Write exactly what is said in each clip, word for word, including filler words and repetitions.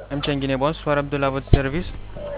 M T N Guinée, bonsoir, Abdullah, votre service.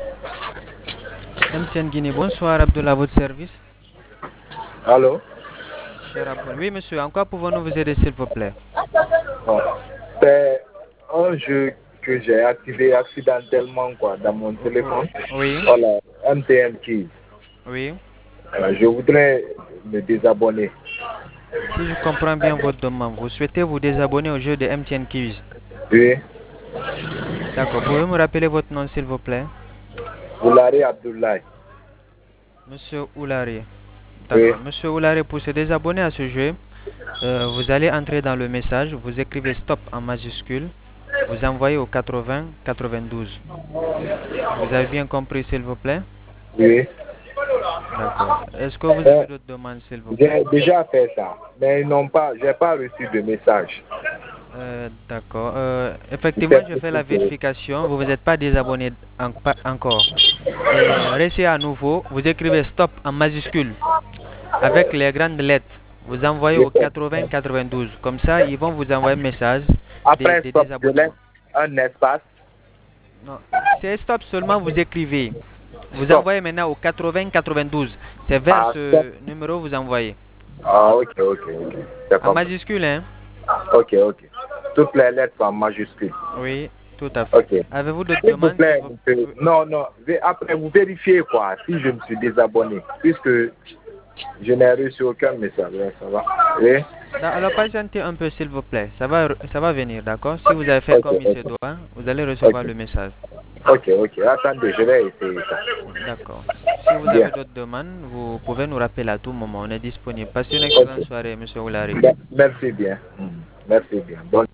M T N Guinée, bonsoir, Abdullah, votre service. Allô? Cher Abdul. Oui, monsieur, en quoi pouvons-nous vous aider, s'il vous plaît? Bon. C'est un jeu que j'ai activé accidentellement quoi, dans mon O- o- téléphone. Oui, Voilà, M T N Keys. oui. Euh, je voudrais me désabonner. Si je comprends bien votre demande, vous souhaitez vous désabonner au jeu de M T N Quiz. Oui, D'accord, pouvez-vous me rappeler votre nom, s'il vous plaît? Boulari Abdoulaye. Monsieur Oulari. Oui, D'accord. Monsieur Oulari, pour se désabonner à ce jeu, euh, vous allez entrer dans le message, vous écrivez stop en majuscule, vous envoyez au quatre-vingts quatre-vingt-douze. Vous avez bien compris, s'il vous plaît? oui. D'accord. Est-ce que vous avez Euh, d'autres demandes, s'il vous plaît? j'ai déjà fait ça, mais ils n'ont pas, j'ai pas reçu de message. Euh, d'accord. Euh, effectivement, C'était je fais la possible que- vérification. Vous ne vous êtes pas désabonné en- pas encore. Et euh, restez à nouveau. Vous écrivez stop en majuscule avec les grandes lettres. Vous envoyez j'ai au fait. quatre-vingts quatre-vingt-douze. Comme ça, ils vont vous envoyer un message de, Après de stop, je laisse désabonnement. un espace. Non, c'est stop seulement, vous écrivez. Vous Stop. envoyez maintenant au quatre-vingts quatre-vingt-douze. C'est vers Ah, stop. ce numéro que vous envoyez. Ah, ok, ok, ok. C'est En compris. majuscule, hein? Ok, ok. Toutes les lettres sont en majuscules. Oui, tout à fait. Ok. Avez-vous d'autres S'il vous demandes, s'il plaît, vous monsieur. plaît? Non, non. vé- Après, vous vérifiez quoi, si je me suis désabonné, puisque je n'ai reçu aucun message. Ouais, ça va? Oui? Da- Alors patientez un peu s'il vous plaît, ça va, re- ça va venir, d'accord? Si vous avez fait Ok, comme il se ok. doit, vous allez recevoir Ok, le message. ok, ok. Attendez, je vais essayer ça. D'accord. Si vous Bien. avez d'autres demandes, vous pouvez nous rappeler à tout moment, on est disponible. Passez une Ok. excellente soirée, monsieur Oulari. Me- Merci bien. Mm. Merci bien. Bonne